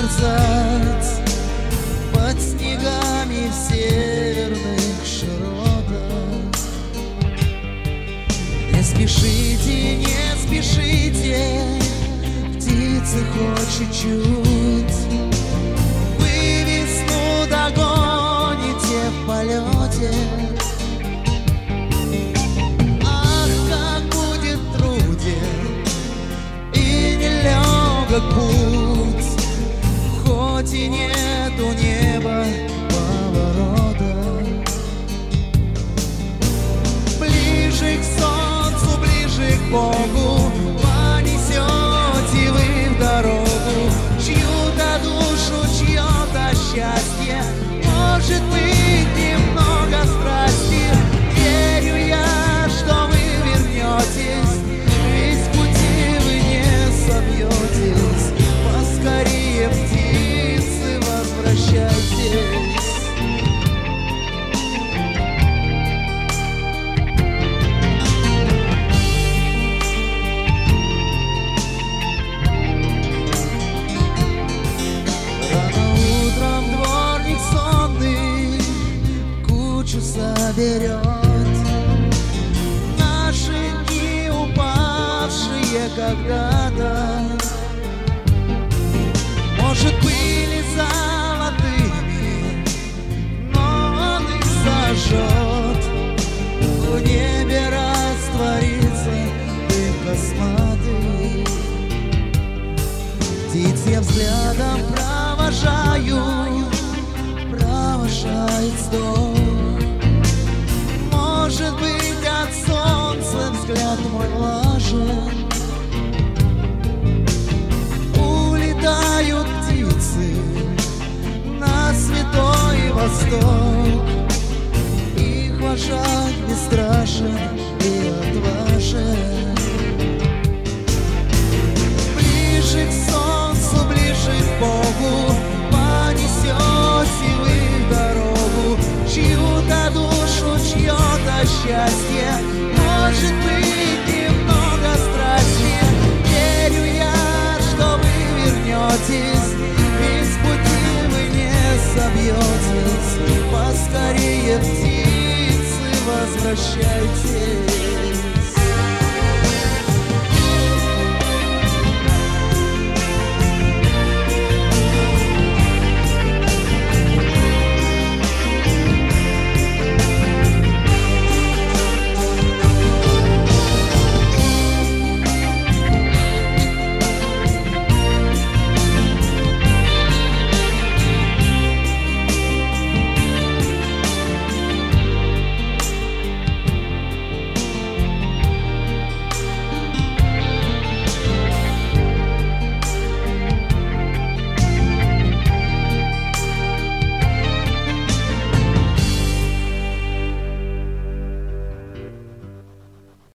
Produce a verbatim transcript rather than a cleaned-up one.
замерзать под снегами в северных широтах. Не спешите, не спешите, птицы хоть чуть-чуть. Вы весну догоните в полете. Ах, как будет труден и нелегок путь, хоть и нету неба поворота. Ближе к солнцу, ближе к Богу понесете вы в дорогу чью-то душу, чье-то счастье, может быть, немного страсти. Верю я, что вы вернетесь, ведь с пути вы не собьетесь. Поскорее, птицы, возвращайтесь. Соберет наши дни, упавшие когда-то, может, были золотыми, но он их сожжет. В небе растворится дым косматый. Птиц я взглядом провожаю, провожает вздох. Может быть, от солнца взгляд мой влажен. Улетают птицы на святой Восток. Их вожак не страшен и отважен. Ближе к солнцу, ближе к Богу понесете вы дорогу чью-то душу, чье-то счастье, может быть.